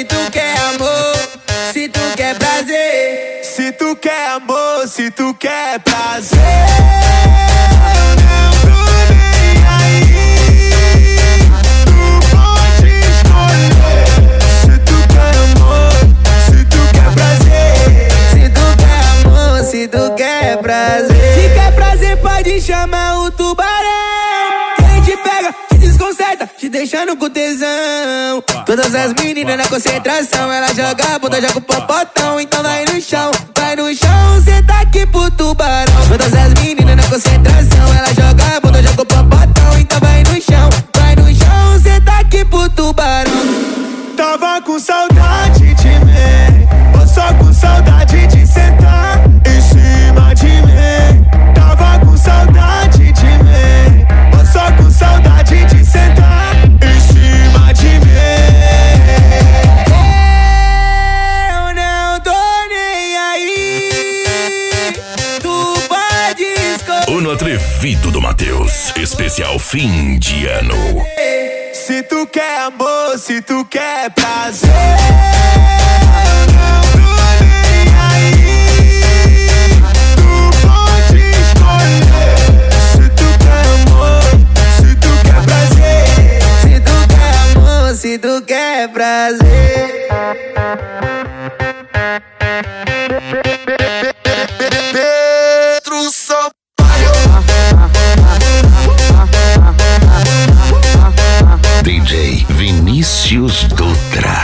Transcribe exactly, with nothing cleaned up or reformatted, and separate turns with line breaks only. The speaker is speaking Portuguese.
Se tu quer amor, se tu quer prazer.
Se tu quer amor, se tu quer prazer, eu não tô nem aí. Tu pode escolher. Se tu quer amor, se tu quer prazer.
Se tu quer amor, se tu quer prazer. Se quer prazer pode chamar o tubarão. Ele te pega, te desconcerta, te deixando com tesão. Todas as meninas na concentração, ela joga a bunda, joga o popotão. Então vai no chão, vai no chão, cê tá aqui pro tubarão. Todas as meninas na concentração, ela joga a bunda, joga o popotão. Então vai no chão, vai no chão, cê tá aqui pro tubarão.
Tava com saudade de mim, ou só com saudade de sentar em cima de mim. Tava com saudade de mim, ou só com saudade de sentar em cima de mim.
Eu não tô nem aí. Tu pode escolher.
O No Atrevido do Matheus, especial fim de ano.
Se tu quer amor, se tu quer prazer, eu não tô nem aí. Tu pode escolher. Se tu quer amor, se tu quer prazer.
Se tu quer amor, se tu quer prazer.
Pedro Sampaio.
D J Vinícius Dutra.